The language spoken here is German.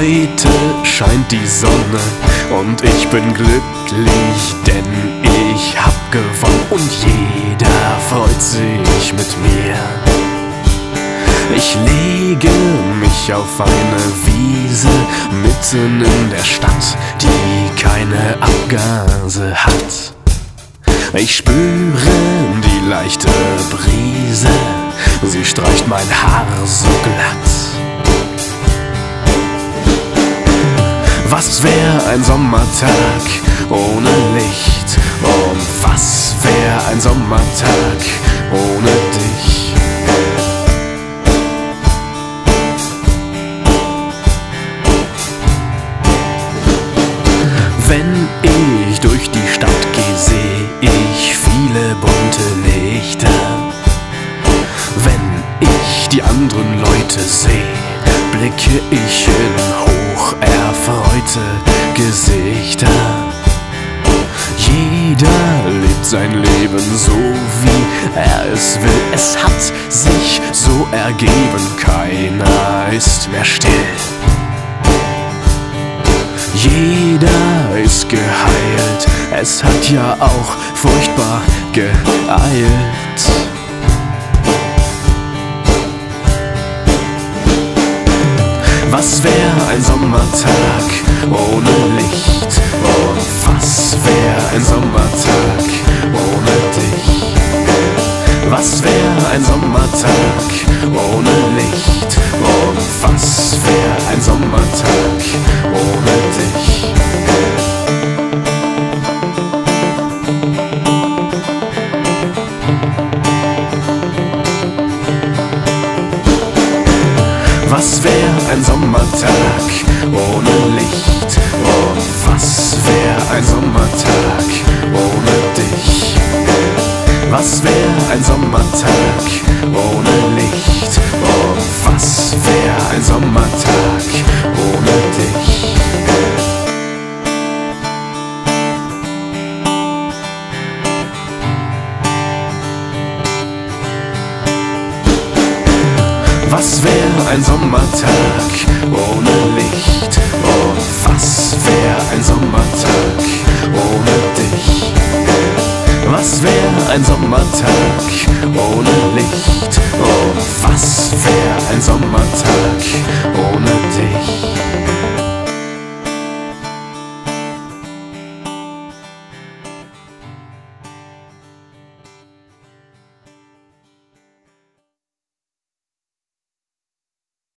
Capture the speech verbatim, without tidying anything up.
Heute scheint die Sonne und ich bin glücklich, denn ich hab gewonnen und jeder freut sich mit mir. Ich lege mich auf eine Wiese mitten in der Stadt, die keine Abgase hat. Ich spüre die leichte Brise, sie streicht mein Haar so glatt. Was wär ein Sommertag ohne Licht? Und was wär ein Sommertag ohne dich? Wenn ich durch die Stadt gehe, sehe ich viele bunte Lichter. Wenn ich die anderen Leute sehe, blicke ich in hocherfreute Gesichter. Jeder lebt sein Leben so, wie er es will. Es hat sich so ergeben, keiner ist mehr still. Jeder ist geheilt, es hat ja auch furchtbar geeilt. Was wär ein Sommertag ohne Licht? Und was wär ein Sommertag ohne dich? Was wär ein Sommertag ohne Licht? Und was wär ein Sommertag ohne dich? Was wär ein Sommertag ohne Licht? Und was wär ein Sommertag ohne dich? Was wär ein Sommertag ohne Licht? Und was wär ein Sommertag ohne dich? Was wär ein Sommertag ohne Licht? Und was wär ein Sommertag ohne dich? Was wär ein Sommertag ohne Licht? Und was wär ein Sommertag